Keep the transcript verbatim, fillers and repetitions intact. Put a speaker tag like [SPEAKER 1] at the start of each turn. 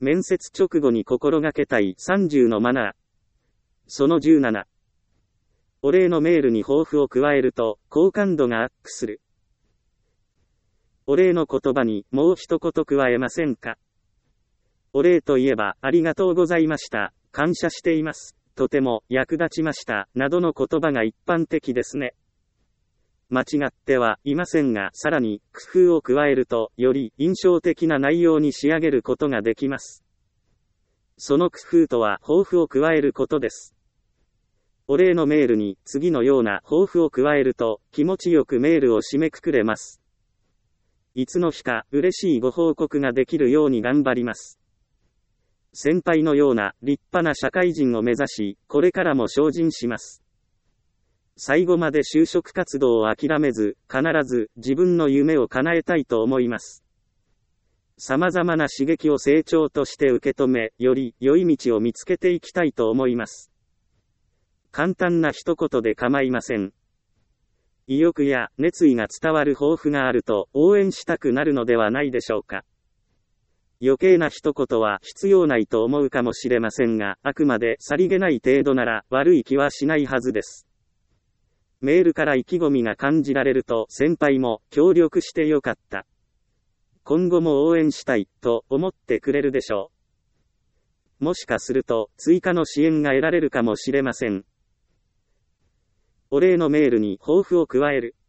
[SPEAKER 1] 面接直後に心がけたいさんじゅうのマナー。そのじゅうなな。お礼のメールに抱負を加えると、好感度がアップする。お礼の言葉にもう一言加えませんか？お礼といえば、ありがとうございました、感謝しています、とても役立ちました、などの言葉が一般的ですね。間違ってはいませんが、さらに工夫を加えると、より印象的な内容に仕上げることができます。その工夫とは、抱負を加えることです。お礼のメールに次のような抱負を加えると、気持ちよくメールを締めくくれます。いつの日か嬉しいご報告ができるように頑張ります。先輩のような立派な社会人を目指し、これからも精進します。最後まで就職活動を諦めず、必ず自分の夢を叶えたいと思います。様々な刺激を成長として受け止め、より良い道を見つけていきたいと思います。簡単な一言で構いません。意欲や熱意が伝わる抱負があると応援したくなるのではないでしょうか。余計な一言は必要ないと思うかもしれませんが、あくまでさりげない程度なら悪い気はしないはずです。メールから意気込みが感じられると先輩も協力してよかった。今後も応援したいと思ってくれるでしょう。もしかすると追加の支援が得られるかもしれません。お礼のメールに抱負を加える。